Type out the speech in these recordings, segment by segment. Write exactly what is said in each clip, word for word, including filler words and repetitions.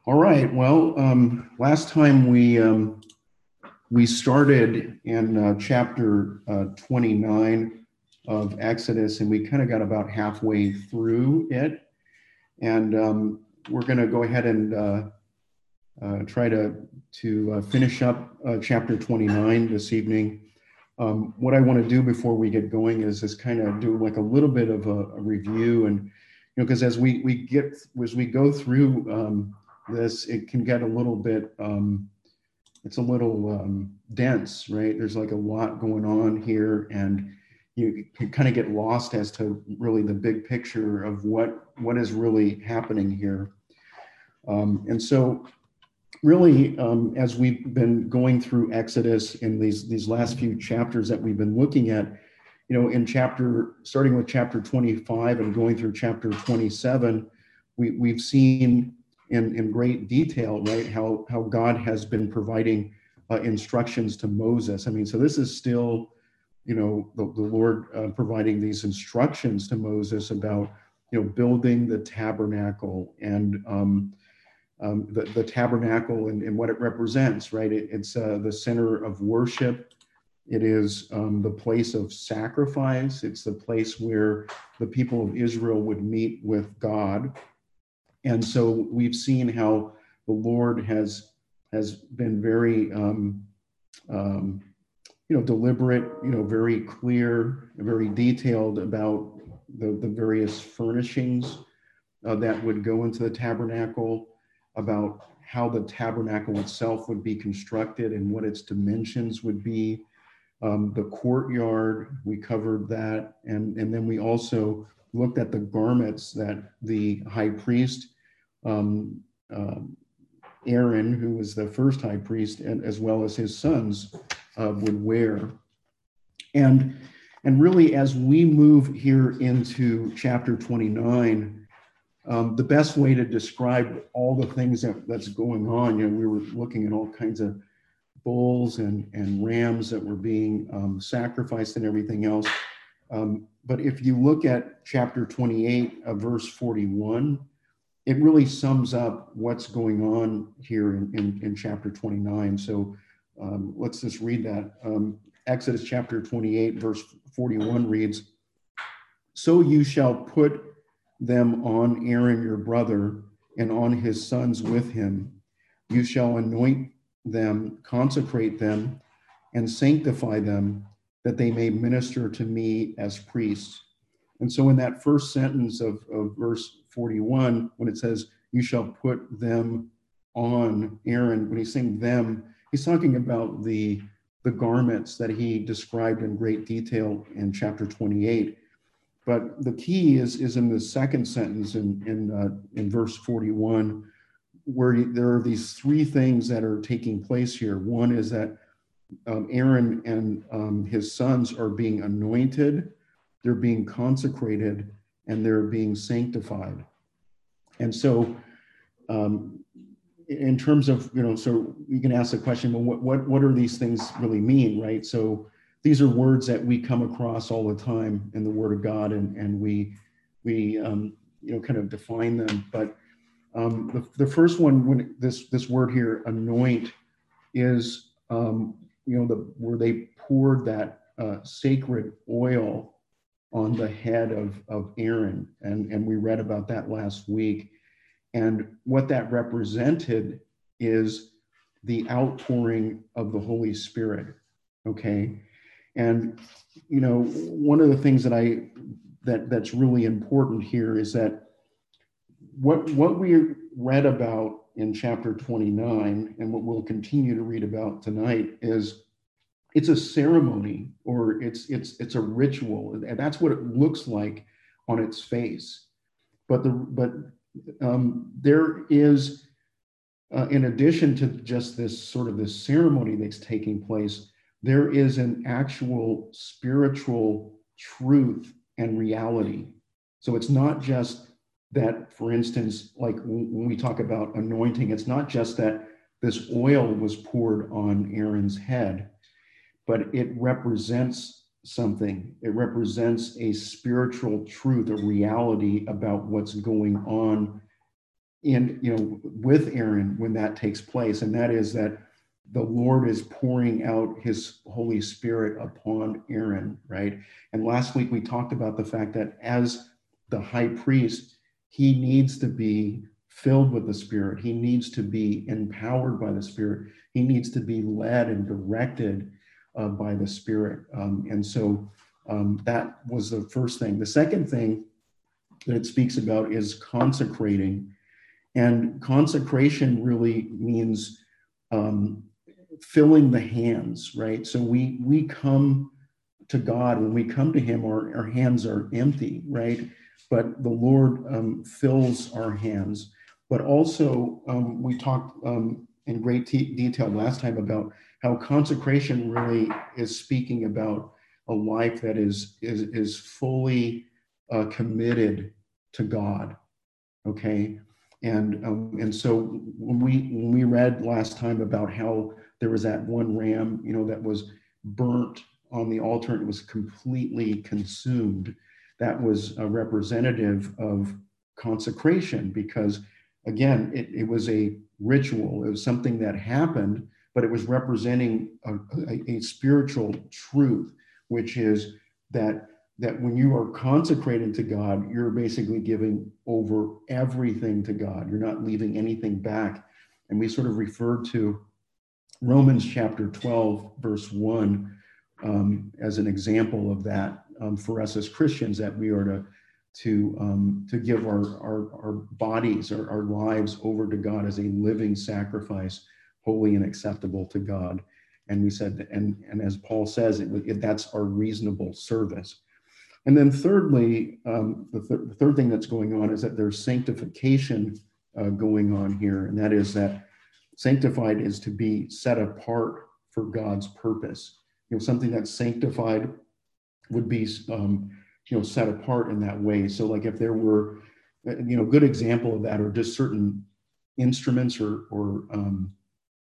All right. Well, um, last time we um, we started in uh, chapter uh, twenty-nine of Exodus, and we kind of got about halfway through it, and um, we're going to go ahead and uh, uh, try to to uh, finish up uh, chapter twenty-nine this evening. Um, what I want to do before we get going is is kind of do like a little bit of a, a review, and you know, because as we we get as we go through um, this, it can get a little bit. Um, it's a little um, dense, right? There's like a lot going on here, and you can kind of get lost as to really the big picture of what what is really happening here. Um, and so, really, um, as we've been going through Exodus in these these last few chapters that we've been looking at, you know, in chapter starting with chapter twenty-five and going through chapter twenty-seven, we we've seen in in great detail, right, how how God has been providing uh, instructions to Moses. I mean, so this is still, you know, the, the Lord uh, providing these instructions to Moses about, you know, building the tabernacle and um, um, the, the tabernacle and, and what it represents, right? It, it's uh, the center of worship. It is um, the place of sacrifice. It's the place where the people of Israel would meet with God. And so we've seen how the Lord has has been very, um, um, you know, deliberate, you know, very clear, very detailed about the, the various furnishings uh, that would go into the tabernacle, about how the tabernacle itself would be constructed and what its dimensions would be. Um, the courtyard, we covered that. And, and then we also looked at the garments that the high priest, um, um, Aaron, who was the first high priest, and as well as his sons, uh, would wear. And, and really, as we move here into chapter twenty-nine, Um, the best way to describe all the things that, that's going on, you know, we were looking at all kinds of bulls and, and rams that were being um, sacrificed and everything else. Um, but if you look at chapter twenty-eight, uh, verse forty-one, it really sums up what's going on here in, in, in chapter twenty-nine. So um, let's just read that. Um, Exodus chapter twenty-eight, verse forty-one reads, "So you shall put them on Aaron your brother and on his sons with him. You shall anoint them, consecrate them, and sanctify them, that they may minister to me as priests." And so in that first sentence of, of verse forty-one, when it says, "You shall put them on Aaron," when he's saying them, he's talking about the, the garments that he described in great detail in chapter twenty-eight. But the key is, is in the second sentence in, in, uh, in verse forty-one, where there are these three things that are taking place here. One is that um, Aaron and um, his sons are being anointed, they're being consecrated, and they're being sanctified. And so um, in terms of, you know, so you can ask the question, well, what, what, what are these things really mean, right? So these are words that we come across all the time in the Word of God, and, and we, we um, you know, kind of define them. But um, the, the first one, when this, this word here, anoint, is, um, you know, the, where they poured that uh, sacred oil on the head of, of Aaron. And, and we read about that last week. And what that represented is the outpouring of the Holy Spirit, okay? And, you know, one of the things that I, that that's really important here is that what, what we read about in chapter twenty-nine and what we'll continue to read about tonight is it's a ceremony, or it's, it's, it's a ritual. And that's what it looks like on its face. But the, but um, there is, uh, in addition to just this sort of this ceremony that's taking place, there is an actual spiritual truth and reality. So it's not just that, for instance, like when we talk about anointing, it's not just that this oil was poured on Aaron's head, but it represents something. It represents a spiritual truth, a reality about what's going on in, you know, with Aaron when that takes place, and that is that the Lord is pouring out his Holy Spirit upon Aaron, right? And last week we talked about the fact that as the high priest, he needs to be filled with the Spirit. He needs to be empowered by the Spirit. He needs to be led and directed uh, by the Spirit. Um, and so um, that was the first thing. The second thing that it speaks about is consecrating. And consecration really means um, filling the hands, right? So we we come to God, when we come to him, our, our hands are empty, right? But the Lord um, fills our hands. But also, um, we talked um, in great t- detail last time about how consecration really is speaking about a life that is is is fully uh, committed to God. Okay, and um, and so when we when we read last time about how there was that one ram, you know, that was burnt on the altar and it was completely consumed, that was a representative of consecration, because again, it, it was a ritual. It was something that happened, but it was representing a, a, a spiritual truth, which is that that when you are consecrated to God, you're basically giving over everything to God. You're not leaving anything back. And we sort of referred to Romans chapter twelve, verse one, um, as an example of that um, for us as Christians, that we are to to um, to give our our, our bodies, our, our lives over to God as a living sacrifice, holy and acceptable to God. And we said, that, and and as Paul says, it, it, that's our reasonable service. And then thirdly, um, the, th- the third thing that's going on is that there's sanctification uh, going on here, and that is that sanctified is to be set apart for God's purpose. You know, something that's sanctified would be, um, you know, set apart in that way. So, like if there were, you know, a good example of that, or just certain instruments or or um,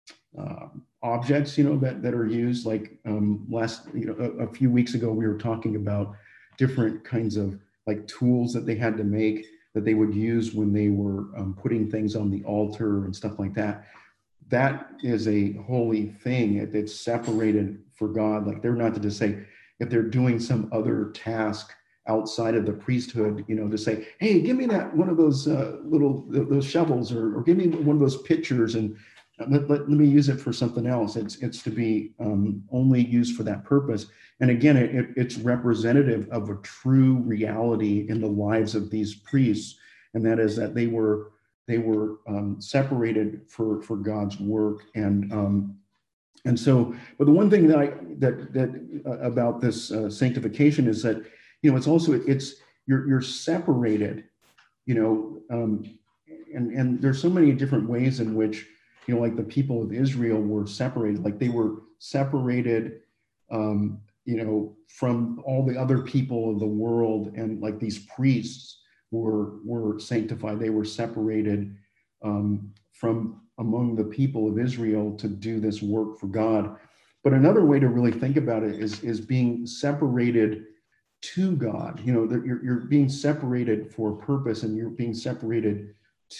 uh, objects, you know, that that are used. Like um, last, you know, a, a few weeks ago, we were talking about different kinds of like tools that they had to make that they would use when they were um, putting things on the altar and stuff like that. That is a holy thing. It, it's separated for God. Like they're not to just say, if they're doing some other task outside of the priesthood, you know, to say, hey, give me that one of those uh, little those shovels, or, or give me one of those pitchers, and let, let, let me use it for something else. It's it's to be um, only used for that purpose. And again, it, it, it's representative of a true reality in the lives of these priests, and that is that they were they were um, separated for for God's work. And um, and so, but the one thing that I that that uh, about this uh, sanctification is that, you know, it's also it's you're you're separated, you know, um, and and there's so many different ways in which, you know, like the people of Israel were separated, like they were separated, um, you know, from all the other people of the world, and like these priests were were sanctified. They were separated um, from among the people of Israel to do this work for God. But another way to really think about it is is being separated to God. You know, that you're you're being separated for a purpose, and you're being separated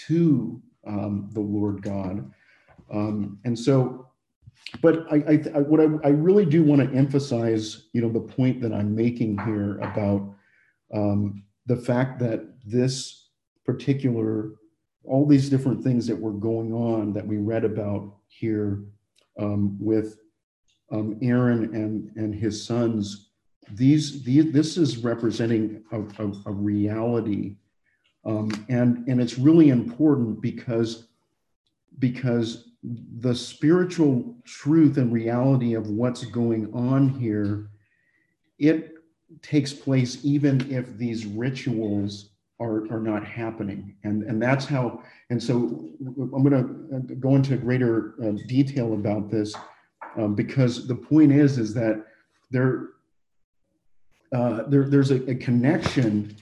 to um, the Lord God. Um, and so, but I, I, I what I, I really do want to emphasize, you know, the point that I'm making here about um, the fact that this particular, all these different things that were going on that we read about here um, with um, Aaron and and his sons, these, these this is representing a, a, a reality, um, and and it's really important because because the spiritual truth and reality of what's going on here, it takes place even if these rituals are, are not happening. And, and that's how, and so I'm going to go into greater uh, detail about this um, because the point is, is that there, uh, there there's a, a connection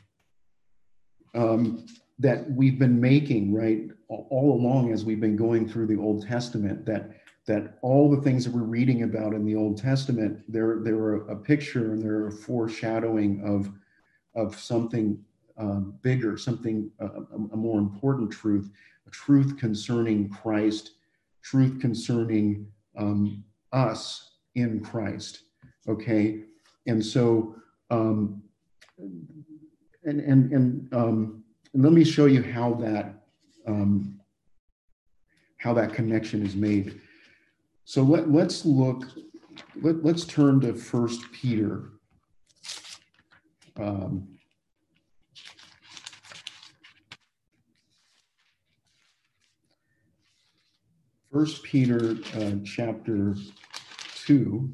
um, that we've been making, right, all along as we've been going through the Old Testament, that that all the things that we're reading about in the Old Testament, they're, they're a, a picture and they're a foreshadowing of, of something um, bigger, something, uh, a, a more important truth. truth concerning Christ, truth concerning um, us in Christ. Okay, and so um, and and and, um, and let me show you how that um, how that connection is made. So let, let's look. Let, let's turn to First Peter. Um, First Peter uh, chapter two.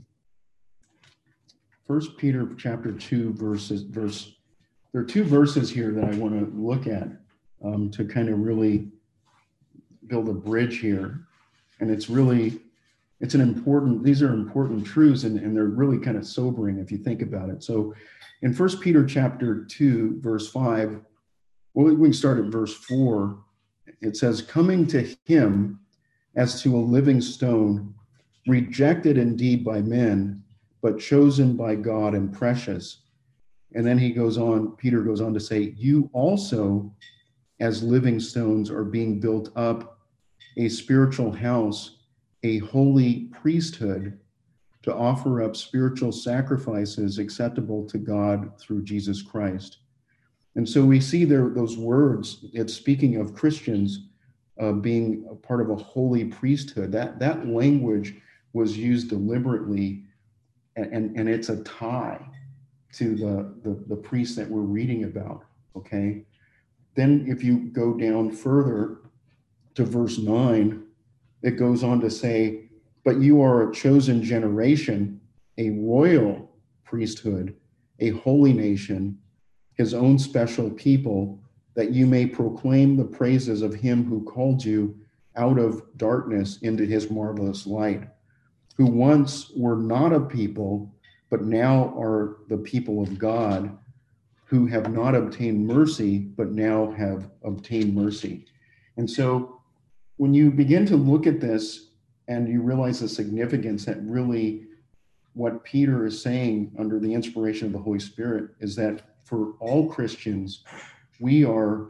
First Peter chapter two verses verse. There are two verses here that I want to look at um, to kind of really build a bridge here, and it's really it's an important. These are important truths, and, and they're really kind of sobering if you think about it. So, in First Peter chapter two verse five, well, we can start at verse four. It says, "Coming to him as to a living stone, rejected indeed by men, but chosen by God and precious." And then he goes on, Peter goes on to say, "You also, as living stones, are being built up a spiritual house, a holy priesthood, to offer up spiritual sacrifices acceptable to God through Jesus Christ." And so we see there those words, it's speaking of Christians uh, being a part of a holy priesthood. That, that language was used deliberately, and, and, and it's a tie to the, the, the priest that we're reading about, okay? Then if you go down further to verse nine, it goes on to say, "But you are a chosen generation, a royal priesthood, a holy nation, his own special people, that you may proclaim the praises of him who called you out of darkness into his marvelous light, who once were not a people, but now are the people of God, who have not obtained mercy, but now have obtained mercy." And so when you begin to look at this and you realize the significance that really what Peter is saying under the inspiration of the Holy Spirit is that for all Christians, we are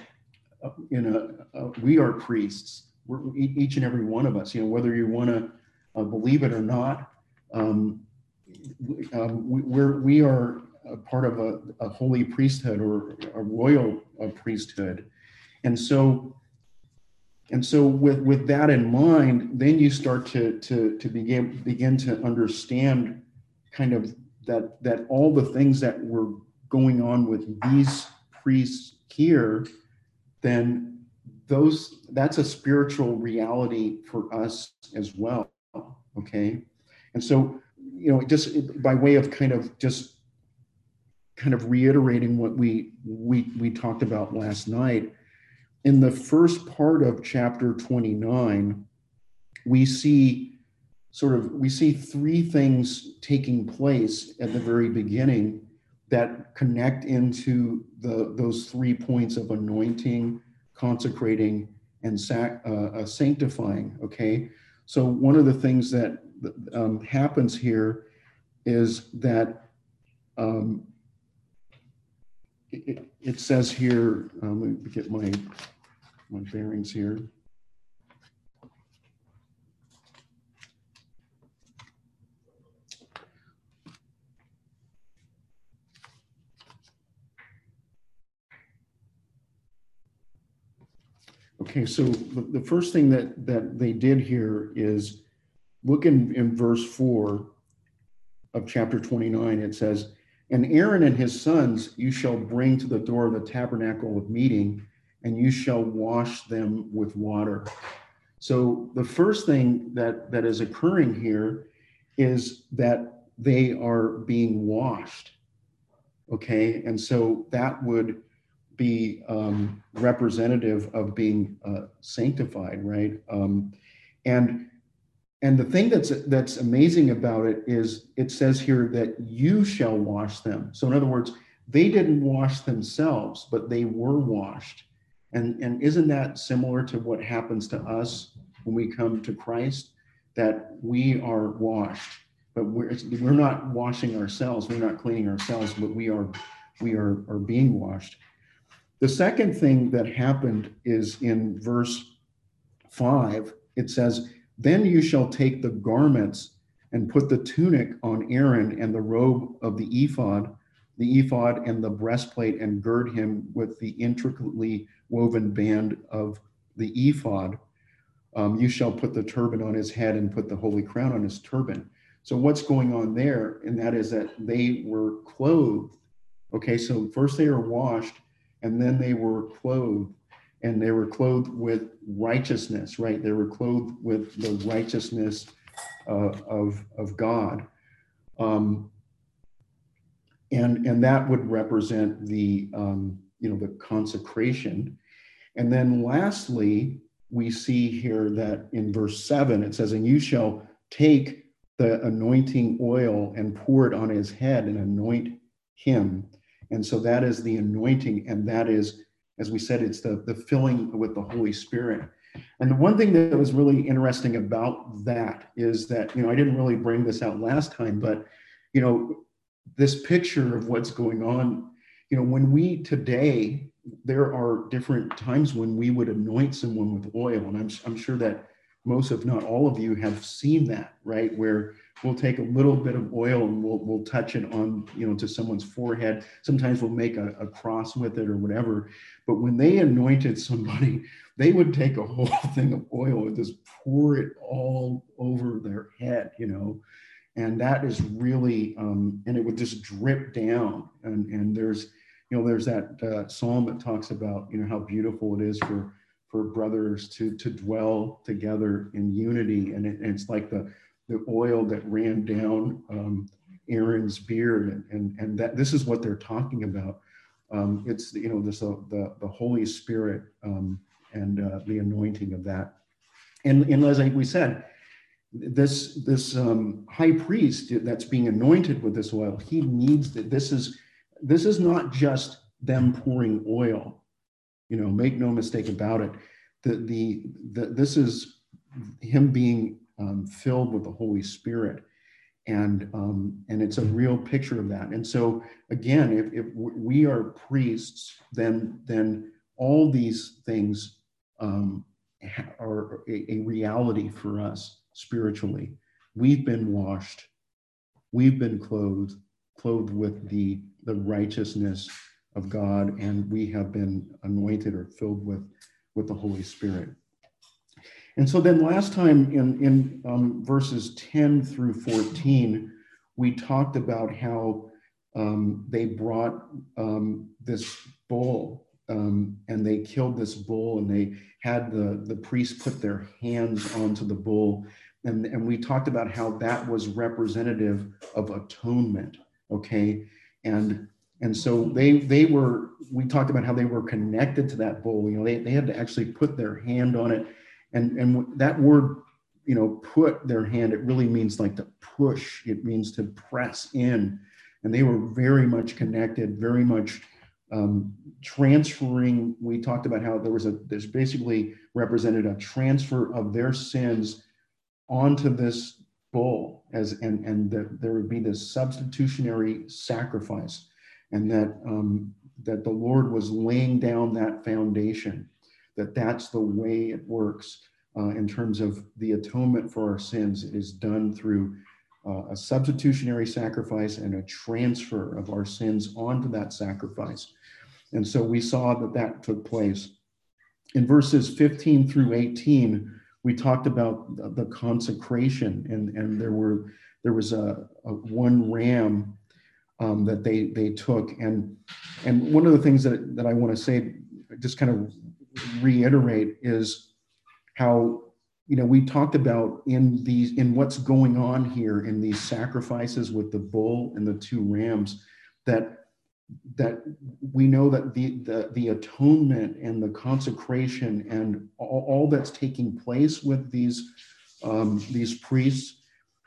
in a, uh, we are priests. We're, each and every one of us, you know, whether you want to uh, believe it or not, um, um, we, we're, we are a part of a, a holy priesthood or a royal uh, priesthood. And so And so with, with that in mind, then you start to, to, to begin, begin to understand kind of that, that all the things that were going on with these priests here, then those, that's a spiritual reality for us as well, okay? And so, you know, just by way of kind of just kind of reiterating what we, we, we talked about last night, in the first part of chapter twenty-nine, we see sort of, we see three things taking place at the very beginning that connect into the, those three points of anointing, consecrating, and sac, uh, uh, sanctifying, okay? So one of the things that um, happens here is that um, it, it says here, um, let me get my my bearings here. Okay, so the, the first thing that, that they did here is look in, in verse four of chapter twenty-nine. It says, "And Aaron and his sons you shall bring to the door of the tabernacle of meeting, and you shall wash them with water." So the first thing that, that is occurring here is that they are being washed, okay? And so that would be um, representative of being uh, sanctified, right? Um, and and the thing that's that's amazing about it is it says here that you shall wash them. So in other words, they didn't wash themselves, but they were washed. And, and isn't that similar to what happens to us when we come to Christ? That we are washed, but we're, we're not washing ourselves, we're not cleaning ourselves, but we are we are, are being washed. The second thing that happened is in verse five. It says, "Then you shall take the garments and put the tunic on Aaron and the robe of the ephod, the ephod and the breastplate, and gird him with the intricately woven band of the ephod. Um, you shall put the turban on his head and put the holy crown on his turban." So what's going on there? And that is that they were clothed. Okay, so first they were washed, and then they were clothed, and they were clothed with righteousness, right? They were clothed with the righteousness uh, of of God, um, and and that would represent the um, you know the consecration. And then lastly, we see here that in verse seven it says, "And you shall take the anointing oil and pour it on his head and anoint him." And so that is the anointing, and that is, as we said, it's the, the filling with the Holy Spirit. And the one thing that was really interesting about that is that, you know, I didn't really bring this out last time, but, you know, this picture of what's going on, you know, when we today, there are different times when we would anoint someone with oil. And I'm, I'm sure that most, if not all of you, have seen that, right? Where we'll take a little bit of oil and we'll, we'll touch it on, you know, to someone's forehead. Sometimes we'll make a, a cross with it or whatever. But when they anointed somebody, they would take a whole thing of oil and just pour it all over their head, you know. And that is really, um, and it would just drip down. And, and there's, you know, there's that uh, psalm that talks about, you know, how beautiful it is for for brothers to to dwell together in unity. And, it, and it's like the the oil that ran down um, Aaron's beard, and, and and that this is what they're talking about. Um, it's, you know, this uh, the the Holy Spirit um, and uh, the anointing of that. And and as I, we said, this this um, high priest that's being anointed with this oil, he needs that. This is this is not just them pouring oil. You know, make no mistake about it. The the, the this is him being um, filled with the Holy Spirit, and um, and it's a real picture of that. And so again, if, if we are priests, then then all these things um, are a, a reality for us spiritually. We've been washed, we've been clothed, clothed with the the righteousness of God, and we have been anointed or filled with with the Holy Spirit. And so then last time in, in um, verses ten through fourteen, we talked about how um, they brought um, this bull um, and they killed this bull, and they had the, the priest put their hands onto the bull. And, and we talked about how that was representative of atonement, okay? And and so they they were, we talked about how they were connected to that bull. You know, they, they had to actually put their hand on it. And, and that word, you know, put their hand, it really means like to push. It means to press in. And they were very much connected, very much um, transferring. We talked about how there was a, there's basically represented a transfer of their sins onto this bull, as and, and that there would be this substitutionary sacrifice, and that um, that the Lord was laying down that foundation, that that's the way it works uh, in terms of the atonement for our sins. It is done through uh, a substitutionary sacrifice and a transfer of our sins onto that sacrifice. And so we saw that that took place. In verses fifteen through eighteen, we talked about the, the consecration, and, and there were there was a, a one ram um, that they they took, and and one of the things that, that I want to say, just kind of reiterate, is how, you know, we talked about in these in what's going on here in these sacrifices with the bull and the two rams, that that we know that the the, the atonement and the consecration and all, all that's taking place with these um, these priests,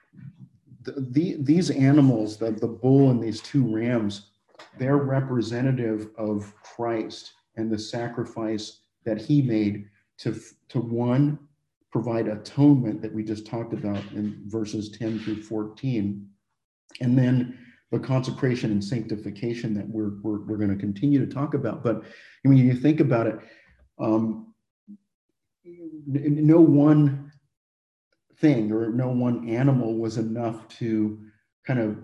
the, the, these animals, the, the bull and these two rams, they're representative of Christ and the sacrifice that he made to, to one, provide atonement that we just talked about in verses ten through fourteen, and then the consecration and sanctification that we're we're, we're going to continue to talk about. But when you think about it, um, no one thing or no one animal was enough to kind of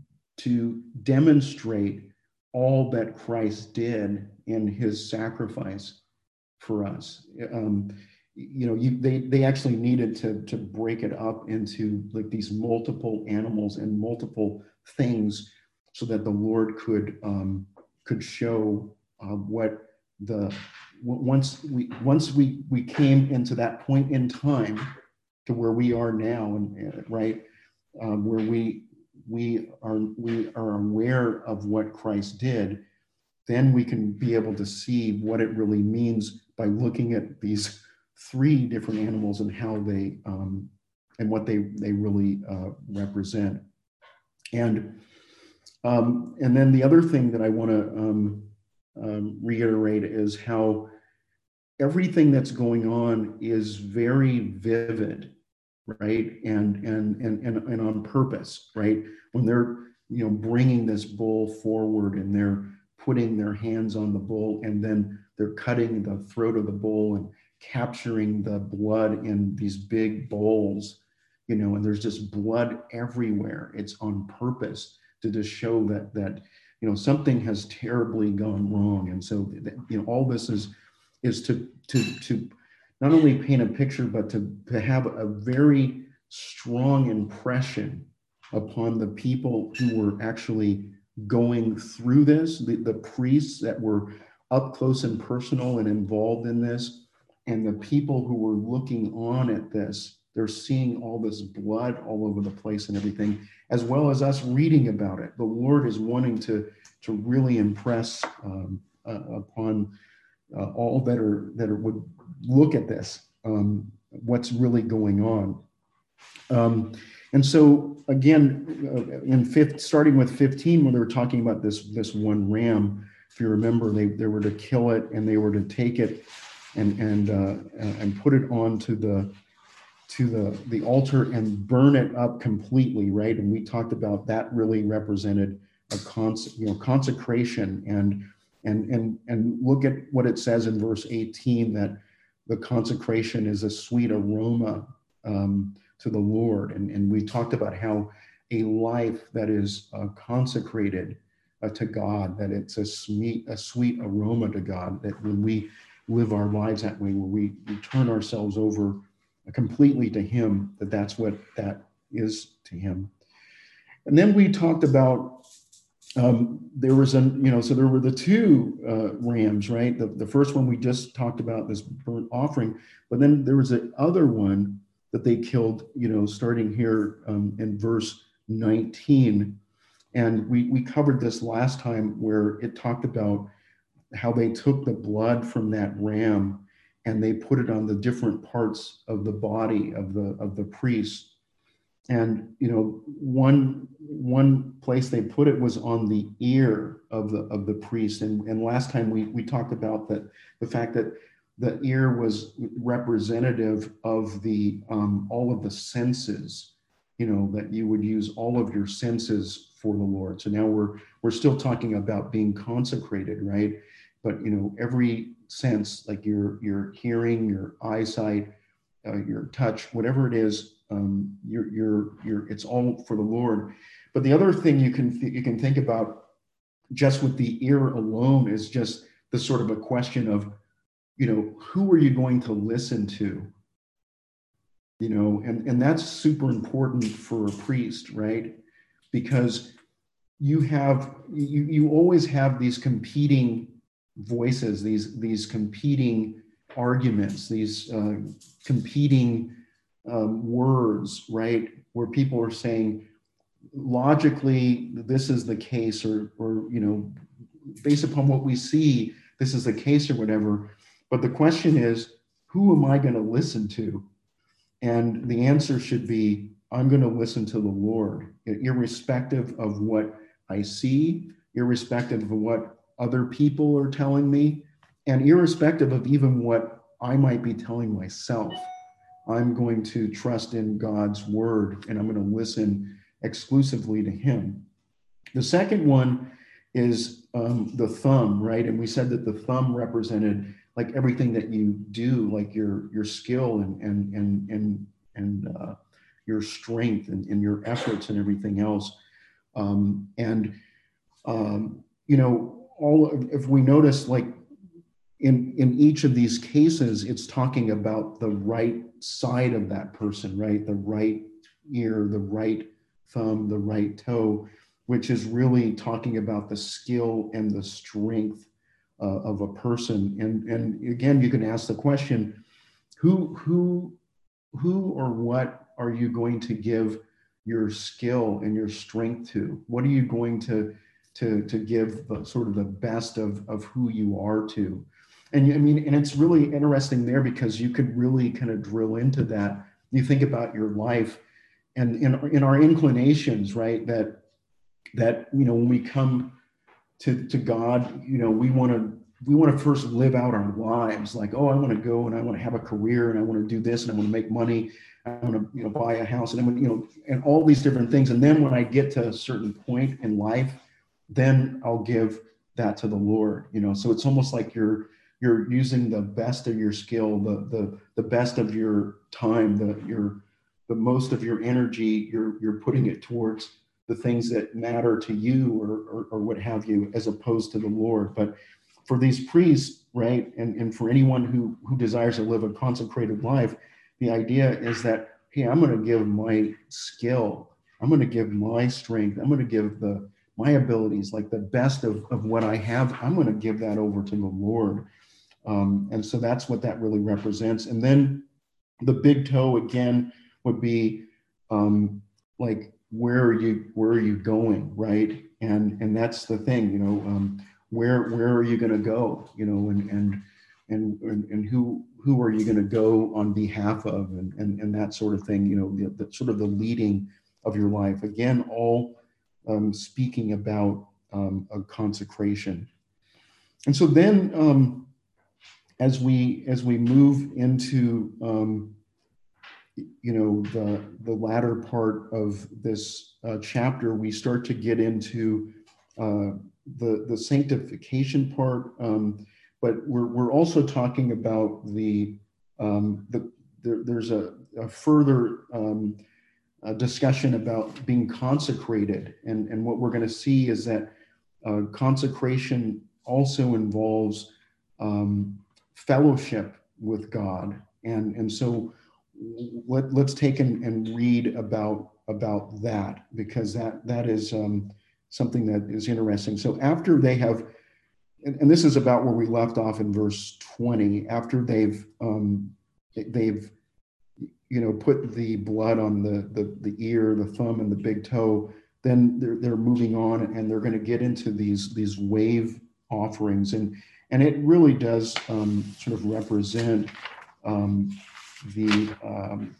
to demonstrate all that Christ did in his sacrifice for us. Um, you know, you, they they actually needed to to break it up into like these multiple animals and multiple things, so that the Lord could um, could show uh, what the once we once we we came into that point in time to where we are now, and right um, where we we are we are aware of what Christ did, then we can be able to see what it really means by looking at these three different animals and how they um, and what they they really uh, represent. And um, and then the other thing that I want to um, um, reiterate is how everything that's going on is very vivid, right? And and and and, and on purpose, right? When they're you know bringing this bull forward and they're putting their hands on the bull, and then they're cutting the throat of the bull and capturing the blood in these big bowls, you know, and there's just blood everywhere. It's on purpose to just show that that you know something has terribly gone wrong. And so you know all this is is to to to not only paint a picture, but to, to have a very strong impression upon the people who were actually going through this, the, the priests that were up close and personal and involved in this, and the people who were looking on at this. They're seeing all this blood all over the place and everything, as well as us reading about it. The Lord is wanting to, to really impress um, uh, upon uh, all that are that are, would look at this, um, what's really going on. Um, and so again, uh, in fifth, starting with fifteen, when they were talking about this this one ram, if you remember, they, they were to kill it and they were to take it and and uh, and put it onto the to the the altar and burn it up completely, right? And we talked about that really represented a cons you know consecration, and and and and look at what it says in verse eighteen, that the consecration is a sweet aroma um, to the Lord. And, and we talked about how a life that is uh, consecrated uh, to God, that it's a sweet, a sweet aroma to God, that when we live our lives that way, where we, we turn ourselves over completely to him, that that's what that is to him. And then we talked about Um, there was a, you know, so there were the two uh, rams, right? The, the first one we just talked about, this burnt offering, but then there was the other one that they killed, you know, starting here um, in verse nineteen. And we, we covered this last time, where it talked about how they took the blood from that ram and they put it on the different parts of the body of the, of the priest. And you know, one one place they put it was on the ear of the of the priest. And, and last time we we talked about that, the fact that the ear was representative of the um, all of the senses, you know, that you would use all of your senses for the Lord. So now we're we're still talking about being consecrated, right? But you know, every sense, like your your hearing, your eyesight, uh, your touch, whatever it is. Um, you're, you're, you're, it's all for the Lord. But the other thing you can th- you can think about just with the ear alone is just the sort of a question of, you know, who are you going to listen to? You know, and, and that's super important for a priest, right? Because you have, you, you always have these competing voices, these, these competing arguments, these uh, competing Um, words, right? Where people are saying, logically, this is the case, or, or, you know, based upon what we see, this is the case or whatever. But the question is, who am I going to listen to? And the answer should be, I'm going to listen to the Lord, irrespective of what I see, irrespective of what other people are telling me, and irrespective of even what I might be telling myself. I'm going to trust in God's word, and I'm going to listen exclusively to him. The second one is um, the thumb, right? And we said that the thumb represented like everything that you do, like your your skill and and and and and uh, your strength and, and your efforts and everything else. Um, and um, you know, all if we notice, like in in each of these cases, it's talking about the right side of that person, right? The right ear, the right thumb, the right toe, which is really talking about the skill and the strength uh, of a person. And and again, you can ask the question, who who who or what are you going to give your skill and your strength to? What are you going to to to give the, sort of the best of of who you are to? And I mean, and it's really interesting there because you could really kind of drill into that. You think about your life and in, in our inclinations, right? That that you know when we come to to God, you know, we want to we want to first live out our lives. Like, oh, I want to go and I want to have a career and I want to do this and I want to make money. I want to you know buy a house and I want, you know and all these different things. And then when I get to a certain point in life, then I'll give that to the Lord. You know, so it's almost like you're you're using the best of your skill, the the the best of your time, the your the most of your energy. You're you're putting it towards the things that matter to you or, or, or what have you, as opposed to the Lord. But for these priests, right, and, and for anyone who, who desires to live a consecrated life, the idea is that, hey, I'm going to give my skill, I'm going to give my strength, I'm going to give the my abilities, like the best of, of what I have, I'm going to give that over to the Lord. Um, and so that's what that really represents. And then the big toe, again, would be um, like, where are you where are you going, right? And and that's the thing, you know, um, where where are you going to go, you know, and and and and who who are you going to go on behalf of, and and, and that sort of thing, you know, the, the sort of the leading of your life. Again, all um, speaking about um, a consecration. And so then, um, as we as we move into um, you know, the the latter part of this uh, chapter, we start to get into uh, the the sanctification part, um, but we're we're also talking about the um, the there, there's a, a further um, a discussion about being consecrated, and and what we're going to see is that uh, consecration also involves um, fellowship with God, and and so. Let, let's take and, and read about about that, because that that is um, something that is interesting. So after they have, and, and this is about where we left off in verse twenty. After they've um, they've you know put the blood on the, the the ear, the thumb, and the big toe, then they're they're moving on, and they're going to get into these these wave offerings, and and it really does um, sort of represent. Um, the um,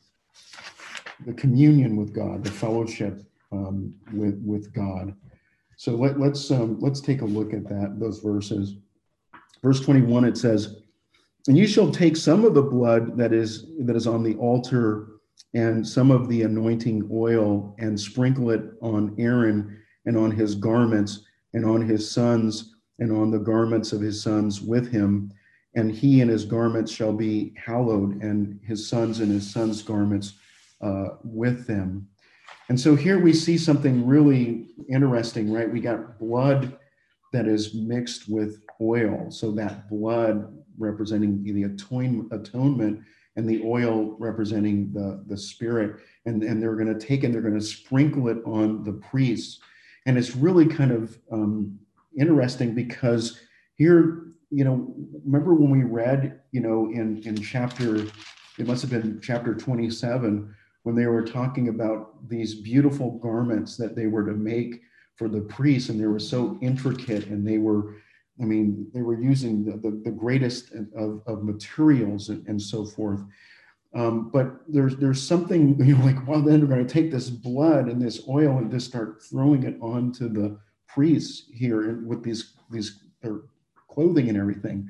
the communion with God, the fellowship um, with with God. So let, let's um, let's take a look at that those verses. Verse twenty-one, it says, "And you shall take some of the blood that is that is on the altar and some of the anointing oil and sprinkle it on Aaron and on his garments and on his sons and on the garments of his sons with him. And he and his garments shall be hallowed, and his sons and his sons' garments uh, with them." And so here we see something really interesting, right? We got blood that is mixed with oil. So that blood representing the atone, atonement and the oil representing the, the spirit. And, and they're going to take and they're going to sprinkle it on the priests. And it's really kind of um, interesting because here, you know, remember when we read, you know, in, in chapter, it must have been chapter twenty-seven, when they were talking about these beautiful garments that they were to make for the priests, and they were so intricate, and they were, I mean, they were using the, the, the greatest of, of materials and, and so forth. Um, but there's there's something, you know, like, well, then we're going to take this blood and this oil and just start throwing it onto the priests here with these these their clothing and everything.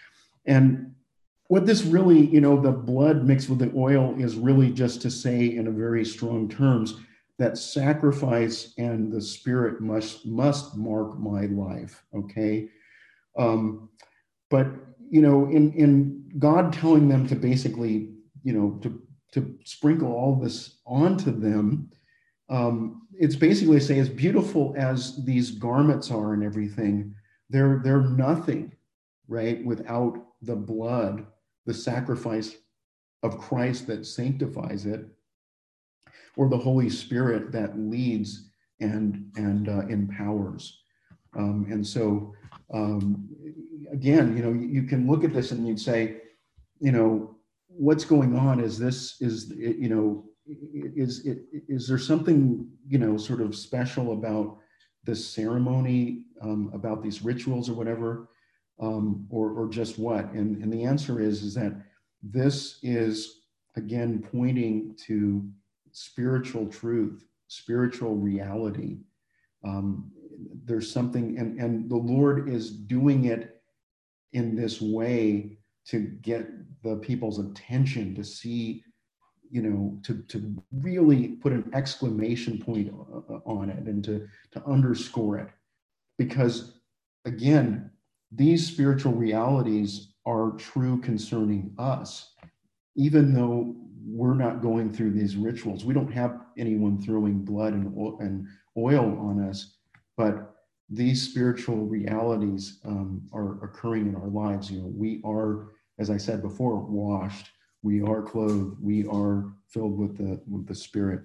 And what this really, you know, the blood mixed with the oil is really just to say in a very strong terms, that sacrifice and the Spirit must must mark my life. Okay, um, but you know, in in God telling them to basically, you know, to to sprinkle all this onto them, um, it's basically say, as beautiful as these garments are and everything, they're they're nothing, right, without the blood, the sacrifice of Christ that sanctifies it, or the Holy Spirit that leads and and uh, empowers. Um, and so, um, again, you know, you can look at this and you'd say, you know, what's going on? Is this is you know, is it is there something, you know, sort of special about this ceremony, um, about these rituals or whatever, um, or or just what? And and the answer is is that this is again pointing to spiritual truth, spiritual reality. Um, there's something, and, and the Lord is doing it in this way to get the people's attention, to see, you know, to, to really put an exclamation point on it and to, to underscore it. Because again, these spiritual realities are true concerning us, even though we're not going through these rituals. We don't have anyone throwing blood and oil, and oil on us, but these spiritual realities um, are occurring in our lives. You know, we are, as I said before, washed. We are clothed. We are filled with the with the Spirit.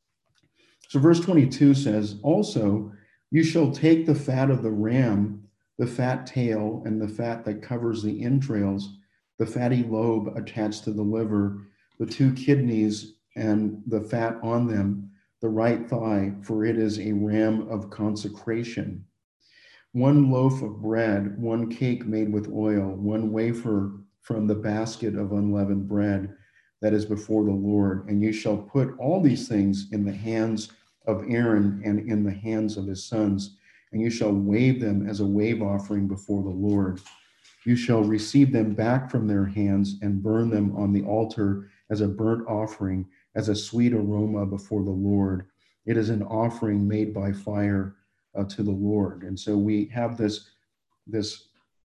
So verse twenty-two says, also, you shall take the fat of the ram, the fat tail, and the fat that covers the entrails, the fatty lobe attached to the liver, the two kidneys and the fat on them, the right thigh, for it is a ram of consecration. One loaf of bread, one cake made with oil, one wafer from the basket of unleavened bread that is before the Lord. And you shall put all these things in the hands of Aaron and in the hands of his sons, and you shall wave them as a wave offering before the Lord. You shall receive them back from their hands and burn them on the altar as a burnt offering, as a sweet aroma before the Lord. It is an offering made by fire uh, to the Lord. And so we have this, this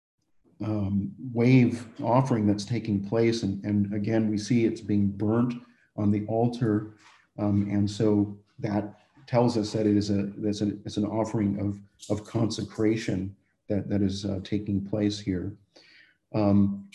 um, wave offering that's taking place. And, and again, we see it's being burnt on the altar. Um, and so that tells us that it is a, that's an, it's an offering of, of consecration that, that is uh, taking place here. Um,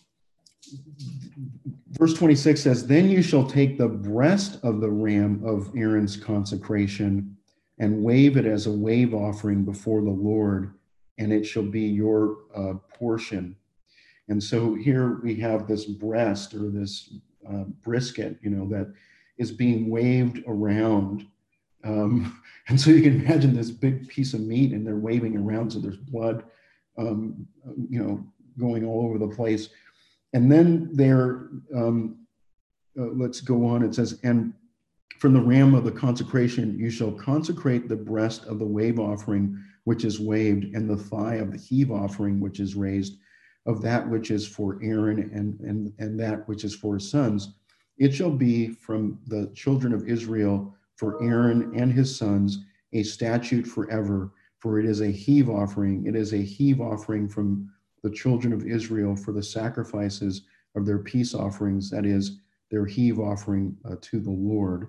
verse twenty-six says, then you shall take the breast of the ram of Aaron's consecration and wave it as a wave offering before the Lord, and it shall be your uh, portion. And so here we have this breast, or this uh, brisket, you know, that is being waved around. Um, and so you can imagine this big piece of meat and they're waving around, so there's blood, um, you know, going all over the place. And then there, um, uh, let's go on. It says, and from the ram of the consecration, you shall consecrate the breast of the wave offering, which is waved, and the thigh of the heave offering, which is raised, of that which is for Aaron and, and, and that which is for his sons. It shall be from the children of Israel for Aaron and his sons a statute forever, for it is a heave offering. It is a heave offering from the children of Israel for the sacrifices of their peace offerings, that is, their heave offering uh, to the Lord.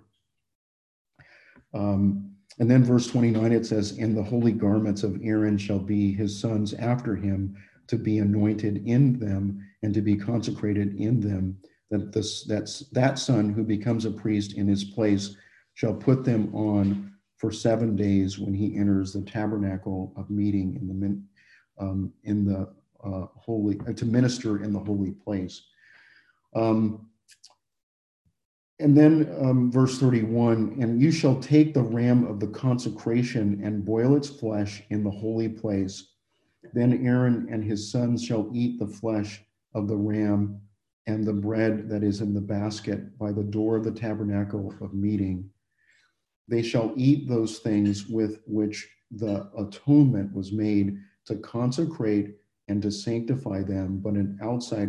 Um, and then verse twenty-nine, it says, and the holy garments of Aaron shall be his sons after him, to be anointed in them and to be consecrated in them, that this, that's, that son who becomes a priest in his place shall put them on for seven days when he enters the tabernacle of meeting in the, um, in the uh, holy, uh, to minister in the holy place. Um, and then um, verse thirty-one, and you shall take the ram of the consecration and boil its flesh in the holy place. Then Aaron and his sons shall eat the flesh of the ram and the bread that is in the basket by the door of the tabernacle of meeting. They shall eat those things with which the atonement was made to consecrate and to sanctify them, but an outsider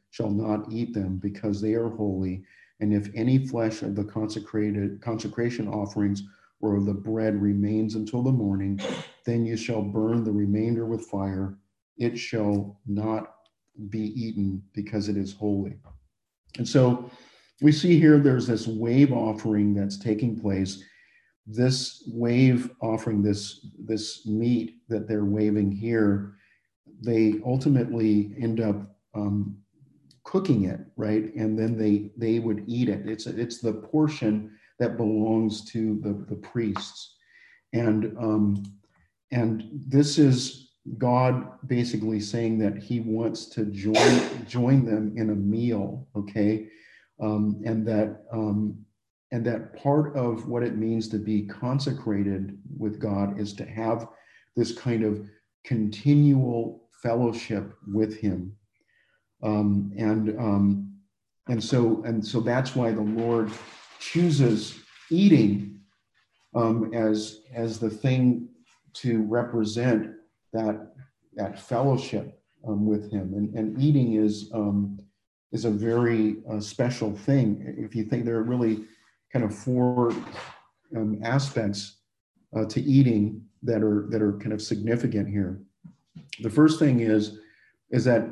shall not eat them, because they are holy. And if any flesh of the consecrated consecration offerings or of the bread remains until the morning, then you shall burn the remainder with fire. It shall not be eaten, because it is holy. And so we see here there's this wave offering that's taking place. This wave offering, this, this meat that they're waving here, they ultimately end up um, cooking it, right? And then they they would eat it. It's it's the portion that belongs to the, the priests. And um, and this is God basically saying that he wants to join join them in a meal, okay? Um, and that um, and that part of what it means to be consecrated with God is to have this kind of continual fellowship with him. Um, and um, and so and so that's why the Lord chooses eating um, as as the thing to represent that that fellowship um, with him. And, and eating is um, is a very uh, special thing. If you think there are really kind of four um, aspects uh, to eating that are that are kind of significant here. The first thing is is that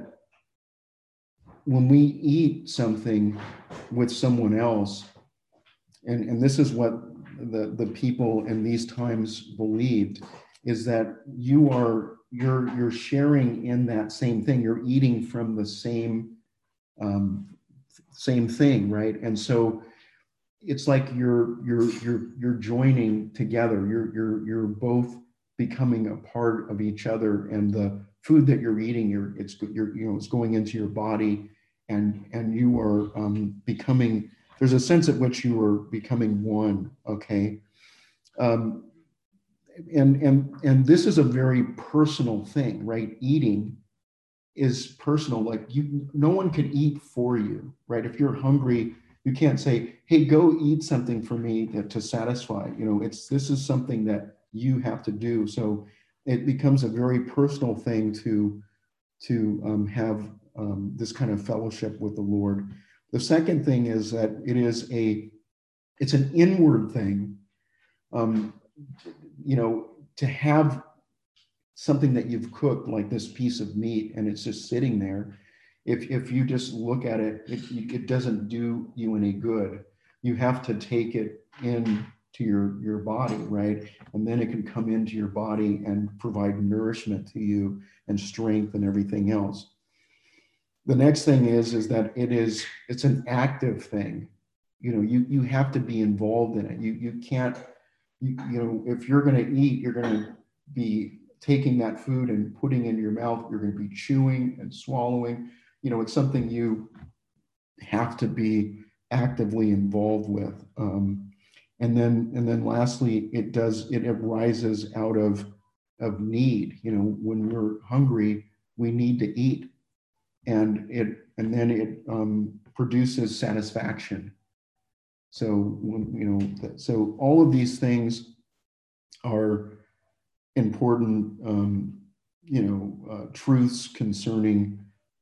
when we eat something with someone else, and, and this is what the, the people in these times believed, is that you are you're you're sharing in that same thing. You're eating from the same um, same thing, right? And so it's like you're you're you're you're joining together. You're you're you're both becoming a part of each other, and the food that you're eating, you're it's you're you know it's going into your body, and and you are um, becoming. There's a sense at which you are becoming one. Okay, um, and and and this is a very personal thing, right? Eating is personal. Like you, no one can eat for you, right? If you're hungry, you can't say, "Hey, go eat something for me to, to satisfy." You know, it's this is something that you have to do. So it becomes a very personal thing to to um, have um, this kind of fellowship with the Lord. The second thing is that it is a it's an inward thing. Um, you know, to have something that you've cooked, like this piece of meat, and it's just sitting there. If if you just look at it, it, it doesn't do you any good. You have to take it in to your, your body, right? And then it can come into your body and provide nourishment to you and strength and everything else. The next thing is, is that it is, it's an active thing. You know, you, you have to be involved in it. You, you can't, you, you know, if you're going to eat, you're going to be taking that food and putting in your mouth. You're going to be chewing and swallowing. You know, it's something you have to be actively involved with. Um, and then, and then lastly, it does, it arises out of, of need. You know, when we're hungry, we need to eat. And it, and then it um, produces satisfaction. So, you know, so all of these things are important, um, you know, uh, truths concerning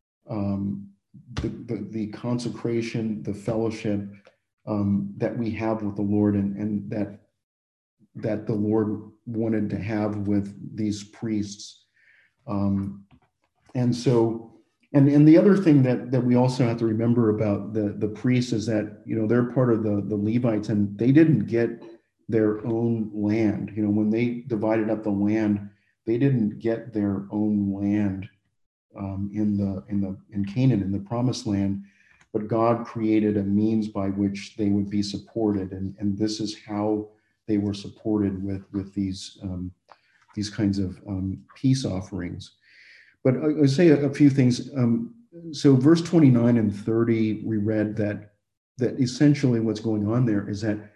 um, the, the, the consecration, the fellowship um, that we have with the Lord, and, and that that the Lord wanted to have with these priests. Um, and so, and, and the other thing that, that we also have to remember about the, the priests is that, you know, they're part of the, the Levites, and they didn't get their own land. You know, when they divided up the land, they didn't get their own land um, in the in the in Canaan, in the promised land, but God created a means by which they would be supported, and, and this is how they were supported with with these um, these kinds of um, peace offerings. But I, I'll say a, a few things. Um, so verse twenty-nine and thirty, we read that that essentially what's going on there is that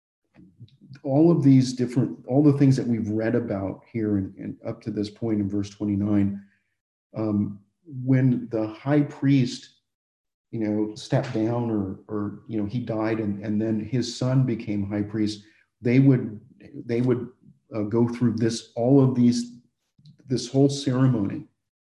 all of these different, all the things that we've read about here and, and up to this point in verse twenty-nine, um, when the high priest, you know, stepped down or, or, you know, he died and, and then his son became high priest, they would, they would uh, go through this, all of these, this whole ceremony,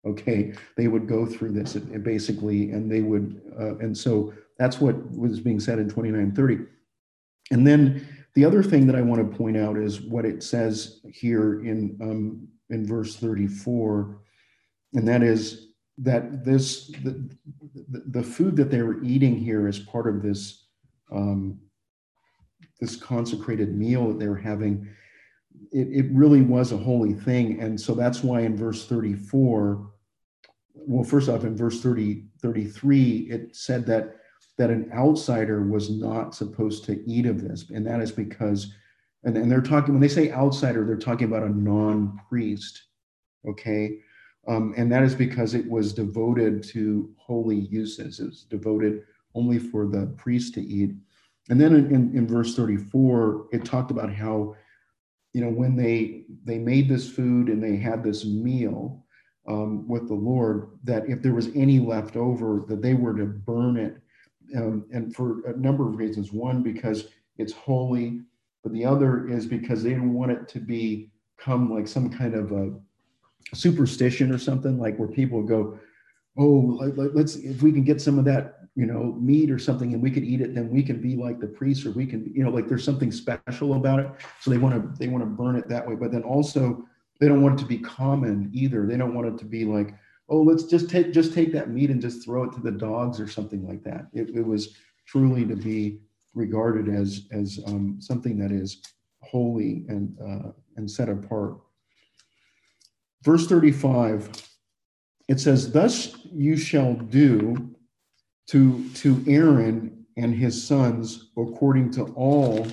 Okay, they would go through this it, it basically, and they would, uh, and so that's what was being said in twenty-nine thirty. And then the other thing that I want to point out is what it says here in um, in verse thirty-four, and that is that this the, the, the food that they were eating here is part of this um, this consecrated meal that they were having. It, it really was a holy thing, and so that's why in verse thirty-four, well, first off, in verse thirty, thirty-three, it said that that an outsider was not supposed to eat of this, and that is because, and, and they're talking, when they say outsider, they're talking about a non-priest, okay? Um, and that is because it was devoted to holy uses. It was devoted only for the priest to eat. And then in, in, in verse thirty-four, it talked about how, you know, when they they made this food and they had this meal um, with the Lord, that if there was any left over, that they were to burn it. Um, and for a number of reasons. One, because it's holy, but the other is because they didn't want it to become like some kind of a superstition or something, like where people would go, oh, let's, if we can get some of that, you know, meat or something and we could eat it, then we can be like the priests, or we can, you know, like there's something special about it. So they want to, they want to burn it that way. But then also they don't want it to be common either. They don't want it to be like, oh, let's just take, just take that meat and just throw it to the dogs or something like that. It, it was truly to be regarded as, as um, something that is holy and, uh, and set apart. Verse thirty-five, it says, thus you shall do to, to Aaron and his sons according to all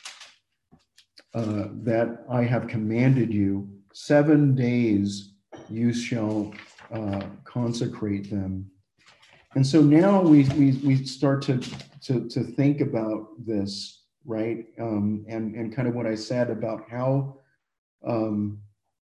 uh, that I have commanded you. Seven days you shall uh, consecrate them. And so now we, we, we start to, to, to think about this, right? Um, and, and kind of what I said about how um,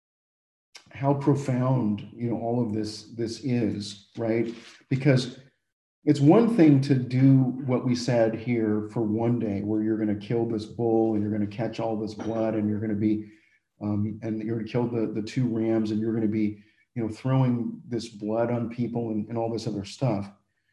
how profound, you know, all of this this is, right? Because it's one thing to do what we said here for one day, where you're going to kill this bull and you're going to catch all this blood and you're going to be, um, and you're going to kill the, the two rams and you're going to be, you know, throwing this blood on people and, and all this other stuff.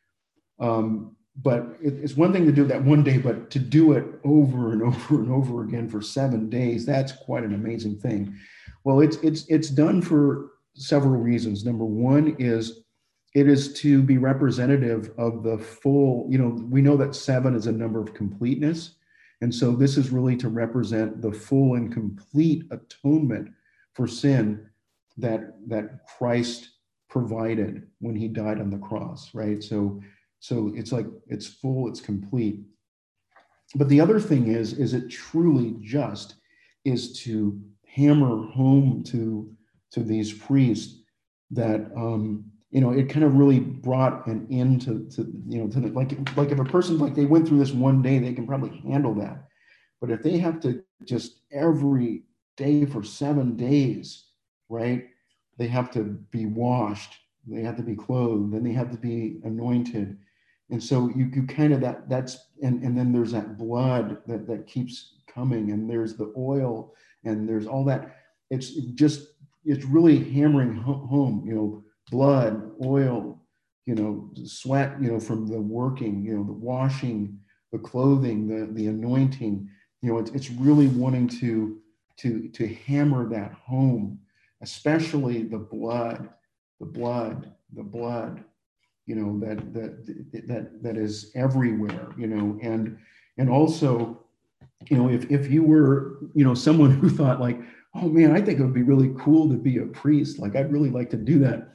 Um, but it, it's one thing to do that one day, but to do it over and over and over again for seven days, that's quite an amazing thing. Well, it's it's it's done for several reasons. Number one is it is to be representative of the full, you know, we know that seven is a number of completeness. And so this is really to represent the full and complete atonement for sin that, that Christ provided when he died on the cross, right? So, so it's like, it's full, it's complete. But the other thing is, is it truly just is to hammer home to, to these priests that, um, you know, it kind of really brought an end to, to you know, to the, like, like if a person, like they went through this one day, they can probably handle that. But if they have to just every day for seven days, right, they have to be washed, they have to be clothed, then they have to be anointed. And so you, you kind of that, that's, and, and then there's that blood that, that keeps coming, and there's the oil, and there's all that. It's just, it's really hammering home, you know, blood, oil, you know, sweat, you know, from the working, you know, the washing, the clothing, the, the anointing, you know, it's, it's really wanting to, to, to hammer that home, especially the blood, the blood, the blood, you know, that, that, that, that is everywhere, you know, and, and also, you know, if, if you were, you know, someone who thought like, oh man, I think it would be really cool to be a priest. Like, I'd really like to do that.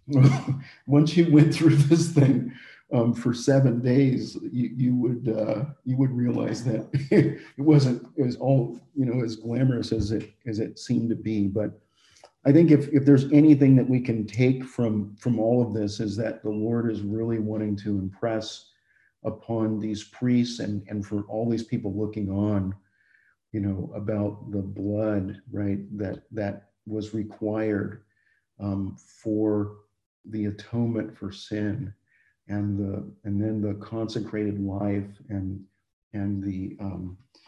Once you went through this thing um, for seven days, you, you would uh, you would realize that it wasn't as all, you know, as glamorous as it as it seemed to be. But I think if if there's anything that we can take from from all of this, is that the Lord is really wanting to impress upon these priests and and for all these people looking on, you know, about the blood, right, that that was required um, for the atonement for sin, and the and then the consecrated life and and the um,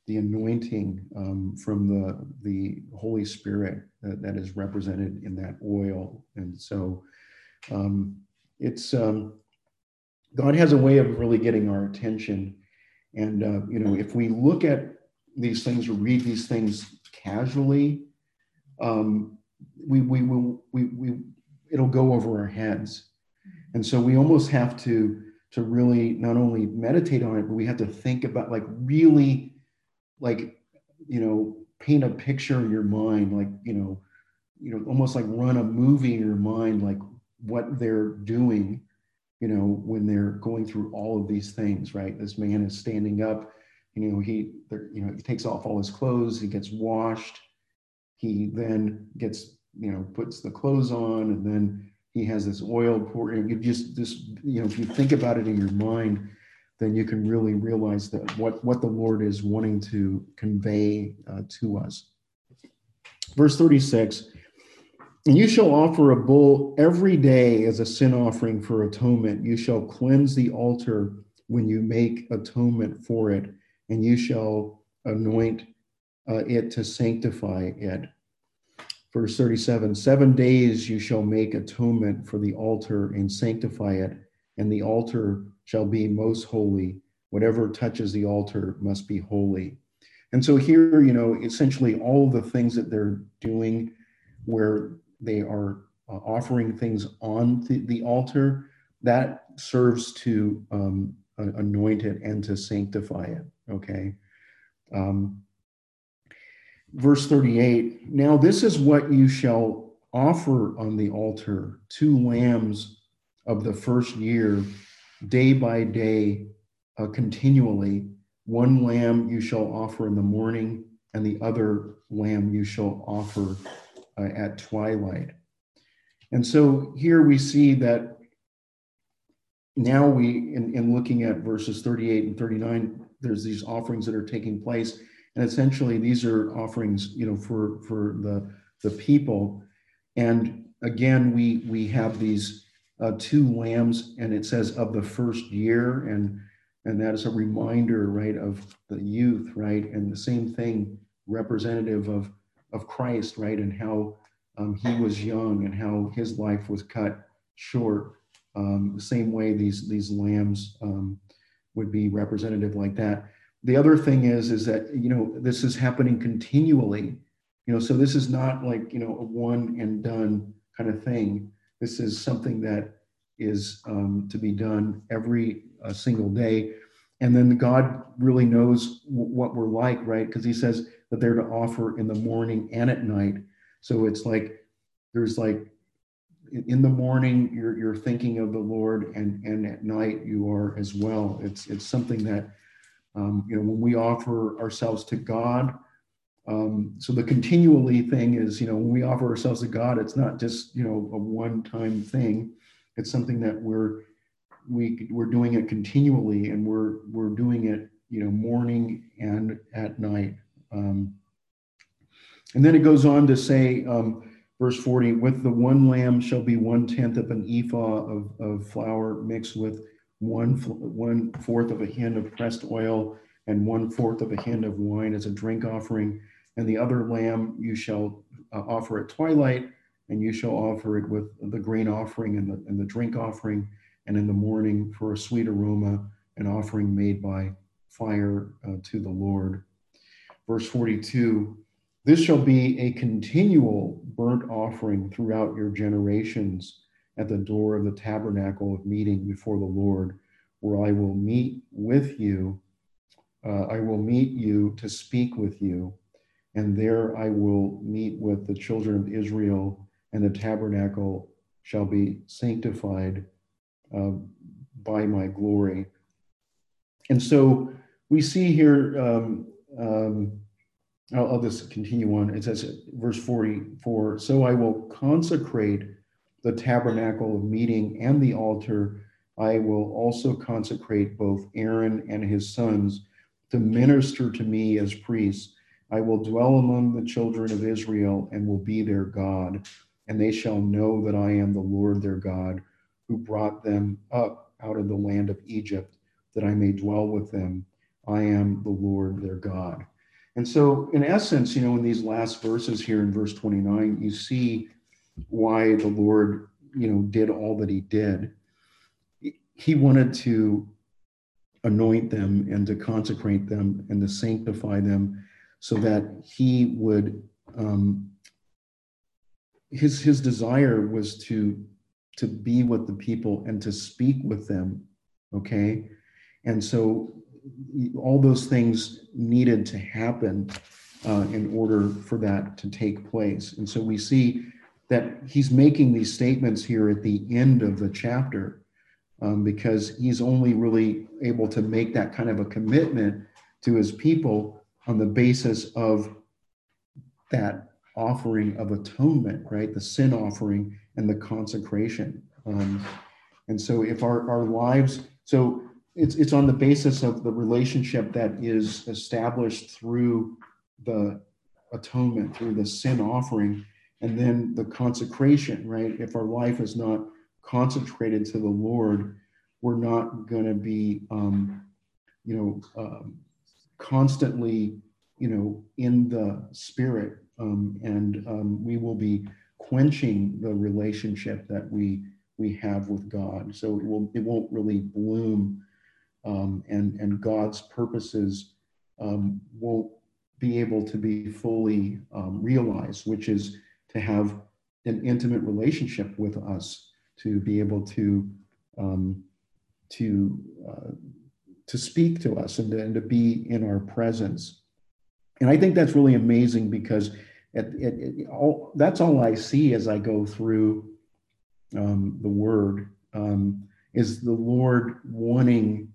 the anointing um, from the, the Holy Spirit that, that is represented in that oil. And so um, it's, um, God has a way of really getting our attention. And, uh, you know, if we look at these things or read these things casually, um, we, we will, we, we, it'll go over our heads. And so we almost have to, to really not only meditate on it, but we have to think about, like, really, like, you know, paint a picture in your mind, like, you know, you know, almost like run a movie in your mind, like what they're doing, you know, when they're going through all of these things, right? This man is standing up, you know, he, you know, he takes off all his clothes, he gets washed, he then gets, you know, puts the clothes on, and then he has this oil poured in. You just, this, you know, if you think about it in your mind, then you can really realize that what, what the Lord is wanting to convey uh, to us. Verse thirty-six, and you shall offer a bull every day as a sin offering for atonement. You shall cleanse the altar when you make atonement for it, and you shall anoint uh, it to sanctify it. Verse thirty-seven, seven days you shall make atonement for the altar and sanctify it, and the altar shall be most holy. Whatever touches the altar must be holy. And so here, you know, essentially all the things that they're doing where they are uh, offering things on the, the altar, that serves to um, anoint it and to sanctify it, okay? Um, verse thirty-eight, now this is what you shall offer on the altar, two lambs of the first year, day by day, uh, continually. One lamb you shall offer in the morning, and the other lamb you shall offer uh, at twilight. And so here we see that now we, in, in looking at verses thirty-eight and thirty-nine, there's these offerings that are taking place. And essentially these are offerings, you know, for, for the, the people. And again, we, we have these uh, two lambs, and it says of the first year, and, and that is a reminder, right, of the youth, right? And the same thing, representative of, of Christ, right? And how um, he was young and how his life was cut short. Um, the same way these, these lambs um, would be representative like that. The other thing is, is that, you know, this is happening continually, you know, so this is not like, you know, a one and done kind of thing. This is something that is um, to be done every uh, single day. And then God really knows w- what we're like, right? Because he says that they're to offer in the morning and at night. So it's like, there's like, in the morning, you're, you're thinking of the Lord, and, and at night you are as well. It's, it's something that, um, you know, when we offer ourselves to God, um, so the continually thing is, you know, when we offer ourselves to God, it's not just, you know, a one-time thing. It's something that we're, we, we're doing it continually, and we're, we're doing it, you know, morning and at night. Um, and then it goes on to say, um, verse forty, with the one lamb shall be one tenth of an ephah of, of flour mixed with one, one fourth of a hin of pressed oil and one fourth of a hin of wine as a drink offering. And the other lamb you shall uh, offer at twilight, and you shall offer it with the grain offering and the, and the drink offering, and in the morning for a sweet aroma, an offering made by fire uh, to the Lord. Verse forty-two, this shall be a continual burnt offering throughout your generations at the door of the tabernacle of meeting before the Lord, where I will meet with you. Uh, I will meet you to speak with you, and there I will meet with the children of Israel, and the tabernacle shall be sanctified uh, by my glory. And so we see here, um, um, I'll, I'll just continue on. It says, verse forty-four, so I will consecrate the tabernacle of meeting and the altar. I will also consecrate both Aaron and his sons to minister to me as priests. I will dwell among the children of Israel and will be their God, and they shall know that I am the Lord their God, who brought them up out of the land of Egypt, that I may dwell with them. I am the Lord their God. And so in essence, you know, in these last verses here in verse twenty-nine, you see why the Lord, you know, did all that he did. He wanted to anoint them and to consecrate them and to sanctify them so that he would, um, his, his desire was to, to be with the people and to speak with them, okay? And so all those things needed to happen uh, in order for that to take place. And so we see that he's making these statements here at the end of the chapter um, because he's only really able to make that kind of a commitment to his people on the basis of that offering of atonement, right? The sin offering and the consecration. Um, and so if our, our lives, so it's, it's on the basis of the relationship that is established through the atonement, through the sin offering, and then the consecration, right? If our life is not consecrated to the Lord, we're not going to be, um, you know, um, constantly, you know, in the Spirit, um, and um, we will be quenching the relationship that we we have with God. So it will it won't really bloom, um, and and God's purposes um, won't be able to be fully um, realized, which is to have an intimate relationship with us, to be able to um, to uh, to speak to us and to, and to be in our presence. And I think that's really amazing because it, it, it, all, that's all I see as I go through um, the Word um, is the Lord wanting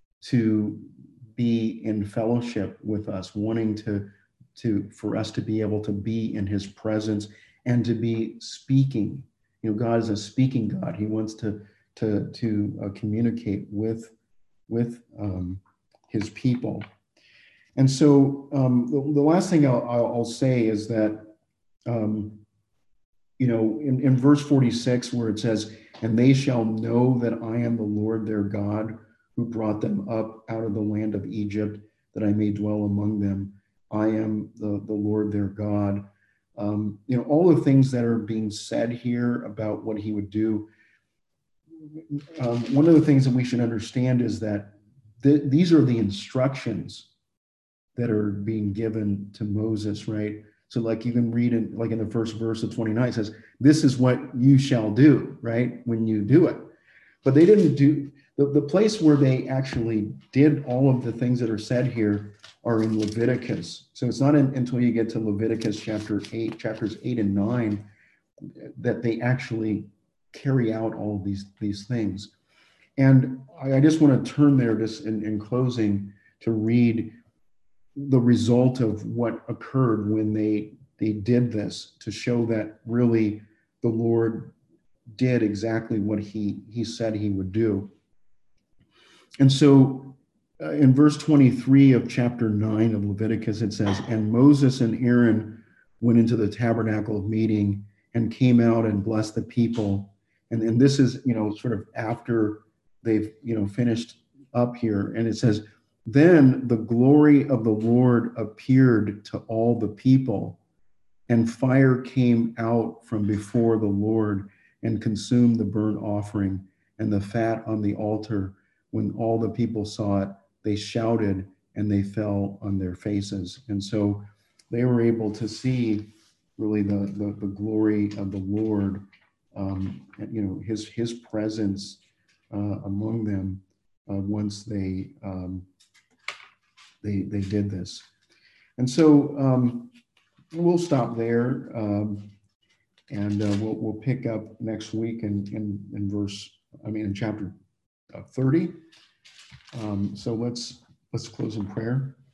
to be in fellowship with us, wanting to to for us to be able to be in His presence and to be speaking. You know, God is a speaking God. He wants to to to uh, communicate with with um, His people. And so um, the, the last thing I'll, I'll say is that, um, you know, in, in verse forty-six, where it says, "And they shall know that I am the Lord their God, who brought them up out of the land of Egypt, that I may dwell among them. I am the, the Lord their God." Um, you know, all the things that are being said here about what he would do. Um, one of the things that we should understand is that th- these are the instructions that are being given to Moses, right? So like you can read in, like in the first verse of twenty-nine, it says, "This is what you shall do," right? When you do it. But they didn't do, the, the place where they actually did all of the things that are said here are in Leviticus. So it's not in, until you get to Leviticus chapter eight, chapters eight and nine, that they actually carry out all of these, these things. And I, I just want to turn there just in, in closing to read the result of what occurred when they they did this, to show that really the Lord did exactly what he he said he would do. And so uh, in verse twenty-three of chapter nine of Leviticus, it says, "And Moses and Aaron went into the tabernacle of meeting and came out and blessed the people." And, and this is, you know, sort of after they've, you know, finished up here. And it says, "Then the glory of the Lord appeared to all the people, and fire came out from before the Lord and consumed the burnt offering and the fat on the altar. When all the people saw it, they shouted and they fell on their faces." And so they were able to see really the, the, the glory of the Lord, um, you know, his, his presence uh, among them uh, once they, um, they, they did this. And so um, we'll stop there. Um, and uh, we'll, we'll pick up next week in, in, in verse, I mean, in chapter uh, thirty. Um, so let's, let's close in prayer.